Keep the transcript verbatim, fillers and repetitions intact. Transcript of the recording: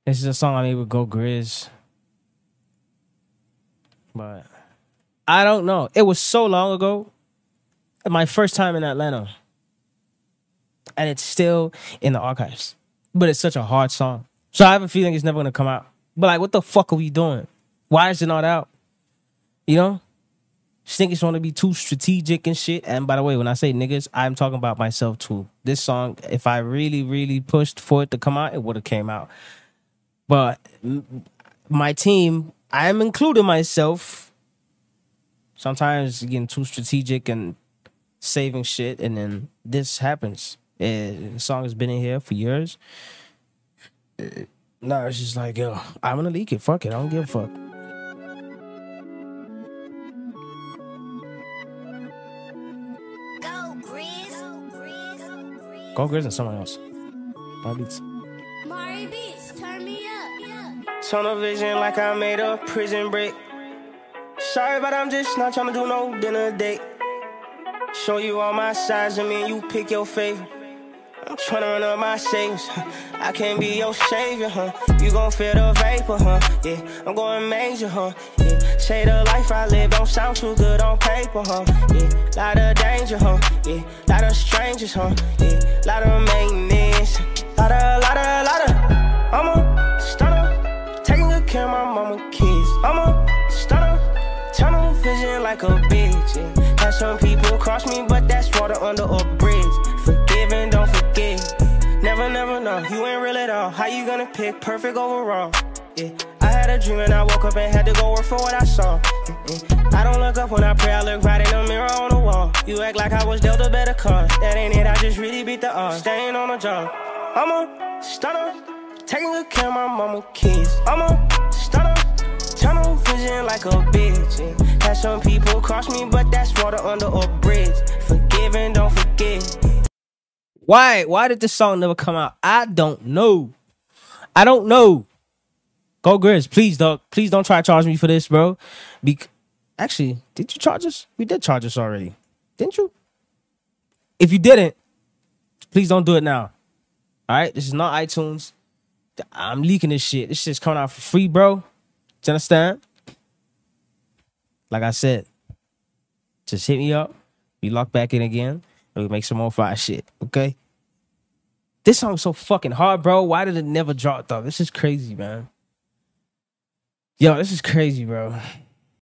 This is a song I made with Go Grizz. But I don't know. It was so long ago. My first time in Atlanta. And it's still in the archives. But it's such a hard song. So I have a feeling it's never going to come out. But like, what the fuck are we doing? Why is it not out? You know? Just niggas want to be too strategic and shit. And by the way, when I say niggas, I'm talking about myself too. This song, if I really, really pushed for it to come out, it would have came out. But my team, I am including myself. Sometimes getting too strategic and saving shit, and then this happens. And the song has been in here for years. No, it's just like, yo, I'm gonna leak it. Fuck it. I don't give a fuck. Go Grizz and someone else. My beats. Mari Beats, turn me up. Yeah. Tunnel vision like I made a prison break. Sorry, but I'm just not trying to do no dinner date. Show you all my sides and me and you pick your favorite. I'm trying to run up my savings. I can't be your savior, huh? You gon' feel the vapor, huh? Yeah, I'm going major, huh? Yeah, say the life I live don't sound too good on paper, huh? Yeah, lot of danger, huh? Yeah, lot of strangers, huh? Yeah, lot of maintenance. Lot of, lot of, lot of. I'm a stunner, taking good care of my mama kids. I'm a stunner, tunnel vision like a bitch. Yeah. Had some people cross me, but that's water under a bridge. Forgive and don't forget. Never, never know. You ain't real at all. How you gonna pick perfect overall? Yeah. I had a dream and I woke up and had to go work for what I saw. Mm-mm. I don't look up when I pray. I look right in the mirror on the wall. You act like I was dealt a better card. That ain't it. I just really beat the odds. Staying on the job. I'm a stunner, taking good care of my mama kids. I'm a stunner, tunnel vision like a bitch. Yeah. Had some people cross me, but that's water under a bridge. Forgive and don't forget. Why? Why did this song never come out? I don't know. I don't know. Go Grizz, please don't, please don't try to charge me for this, bro. Be- Actually, did you charge us? We did charge us already, didn't you? If you didn't, please don't do it now. All right, this is not iTunes. I'm leaking this shit. This shit's coming out for free, bro. Do you understand? Like I said, just hit me up. We lock back in again, and we make some more fire shit, okay? This song's so fucking hard, bro. Why did it never drop, though? This is crazy, man. Yo, this is crazy, bro.